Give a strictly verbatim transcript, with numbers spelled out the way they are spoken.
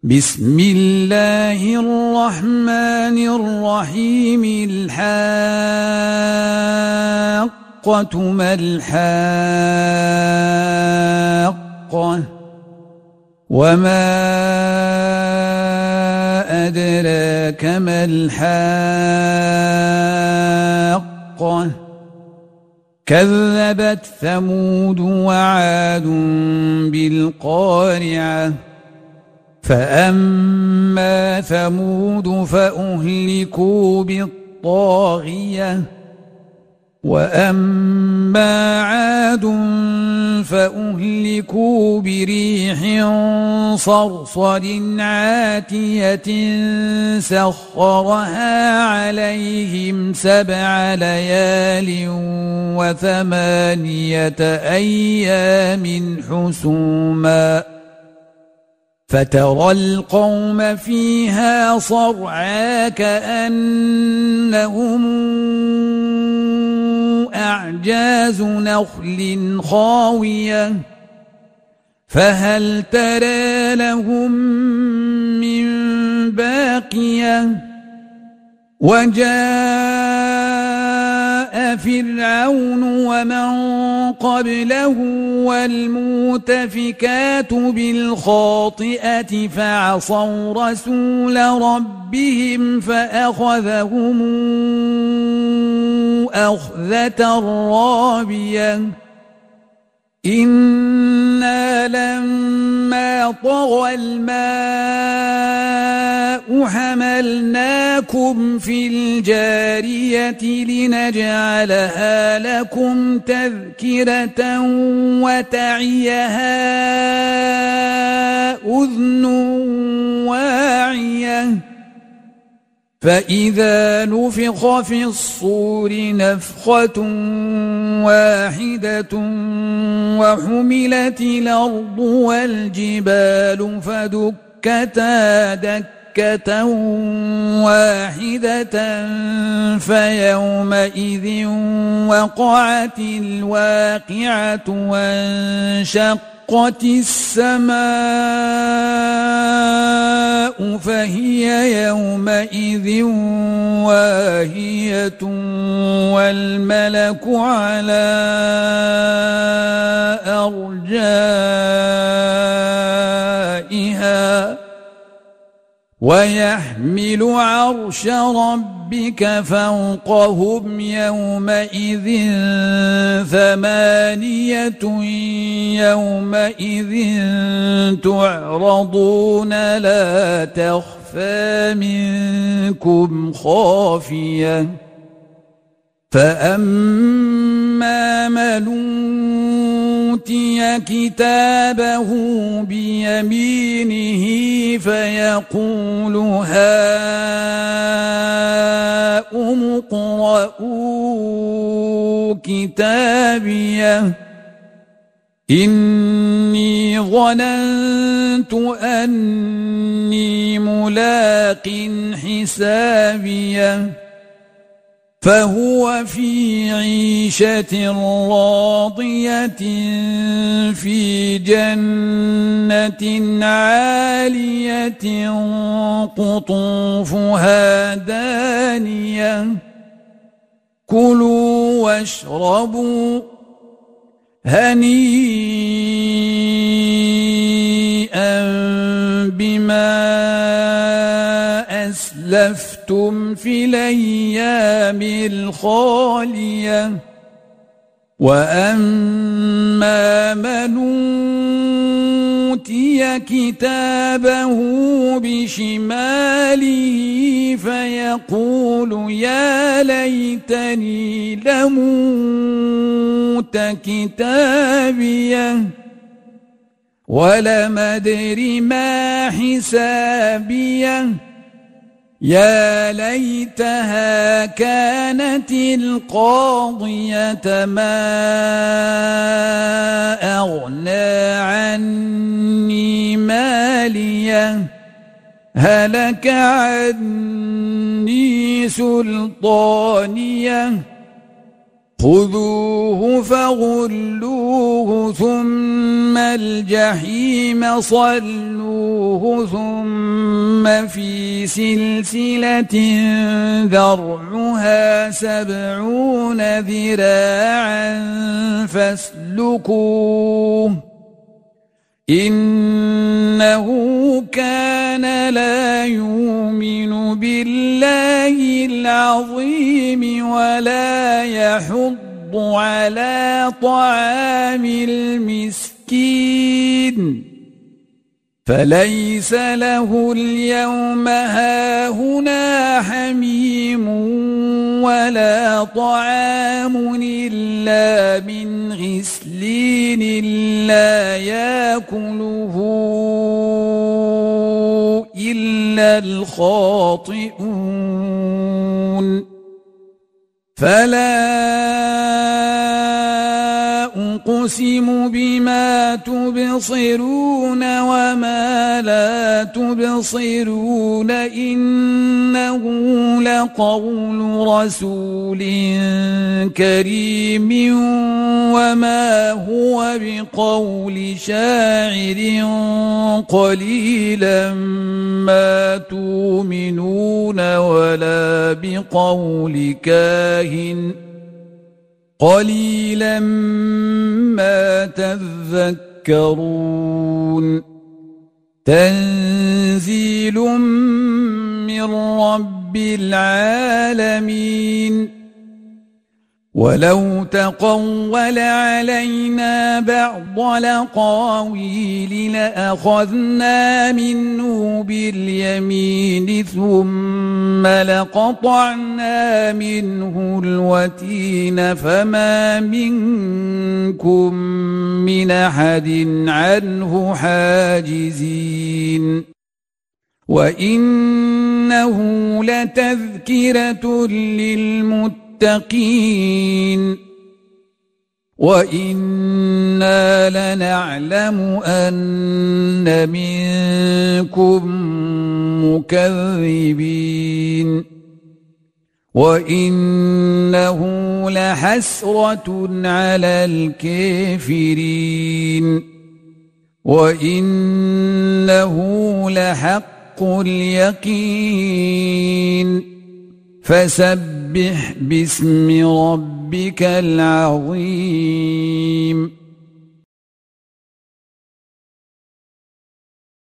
بسم الله الرحمن الرحيم. الحاقة ما الحاقة وما أدراك ما الحاقة كذبت ثمود وعاد بالقارعة فأما ثمود فأهلكوا بالطاغية وأما عاد فأهلكوا بريح صرصر عاتية سخرها عليهم سبع ليال وثمانية أيام حسوما فترى القوم فيها صرعى كأنهم أعجاز نخل خاوية فهل ترى لهم من باقية وجاء فرعون ومن قبله والمؤتفكات بالخاطئة فعصوا رسول ربهم فأخذهم أخذة رابية إنا لما طغى الماء حملناكم في الجارية لنجعلها لكم تذكرة وتعيها أذن واعية فإذا نفخ في الصور نفخة واحدة وحملت الأرض والجبال فدكتا دكة واحدة فيومئذ وقعت الواقعة وانشقت السماء فهي يومئذ واهية والملك على أرجائها ويحمل عرش ربك فوقهم يومئذ ثمانية يومئذ تعرضون لا تخفى منكم خافية فأما من أوتي كتابه بيمينه فيقول هاؤم اقرءوا كتابيه إني ظننت أني ملاق حسابيه فهو في عيشة راضية في جنة عالية قطوفها دانية كلوا واشربوا هنيئا بما أسلفتم في الأيام الخالية وأما من أوتي كتابه بشماله فيقول يا ليتني لموت كتابيه ولم أدر ما حسابيه يا ليتها كانت القاضية ما أغنى عني ماليه هلك عني سلطانيه خذوه فغلوه ثم الجحيم صلوه ثم في سلسلة ذرعها سبعون ذراعا فاسلكوه إنه كان لا يؤمن بالله العظيم ولا يحض على طعام المسكين فليس له اليوم هاهنا حميم ولا طعام إلا من غسلين لا يأكله إلا الخاطئون فلا أقسم بما تبصرون وما لا تبصرون إنه لقول رسول كريم وما هو بقول شاعر قليلا ما تؤمنون ولا بقول كاهن قليلا ما تذكرون تنزيل من رب العالمين ولو تقول علينا بعض الأقاويل لأخذنا منه باليمين ثم لقطعنا منه الوتين فما منكم من أحد عنه حاجزين وإنه لتذكرة للمتقين المتقين وإنا لنعلم أن منكم مكذبين وإنه لحسرة على الكافرين وإنه لحق اليقين فسبح باسم ربك العظيم